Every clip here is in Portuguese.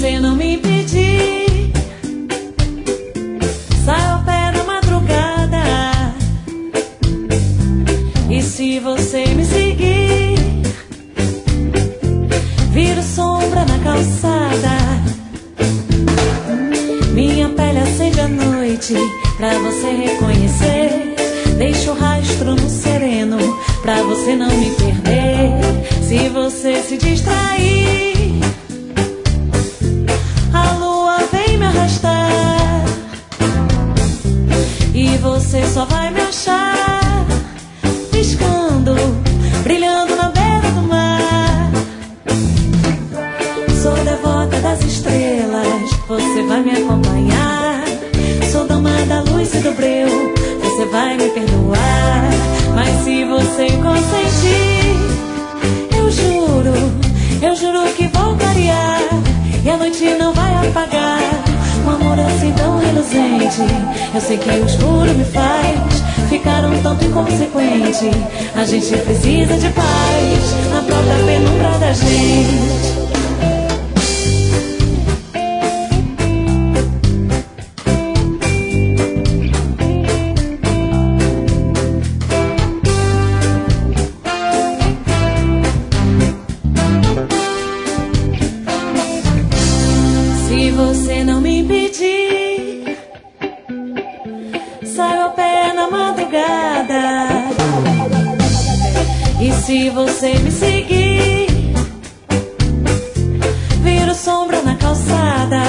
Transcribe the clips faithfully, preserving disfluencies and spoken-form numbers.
você não me impedir, saio a pé na madrugada. E se você me seguir, viro sombra na calçada. Minha pele acende a noite pra você reconhecer. Deixo rastro no sereno pra você não me perder. Se você se distrair, a lua vem me arrastar e você só vai me achar piscando, brilhando na beira do mar. Sou devota das estrelas, você vai me acompanhar. Sou dama da luz e do breu, você vai me perdoar. Mas se você consentir, eu juro, eu juro que vou clarear e a noite não vai apagar. Um amor assim tão reluzente, eu sei que o escuro me faz ficar um tanto inconsequente. A gente precisa de paz na própria penumbra da gente. Se você não me impedir, saio a pé na madrugada. E se você me seguir, viro sombra na calçada.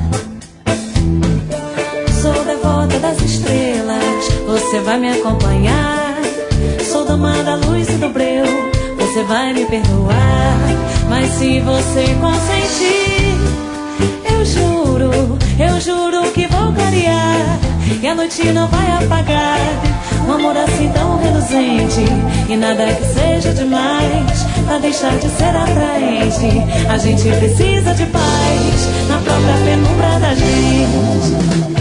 Sou devota das estrelas, você vai me acompanhar. Sou dama da luz e do breu, você vai me perdoar. Mas se você consentir, eu juro, eu juro que vou clarear e a noite não vai apagar. Um amor assim tão reluzente e nada que seja demais pra deixar de ser atraente. A gente precisa de paz na própria penumbra da gente.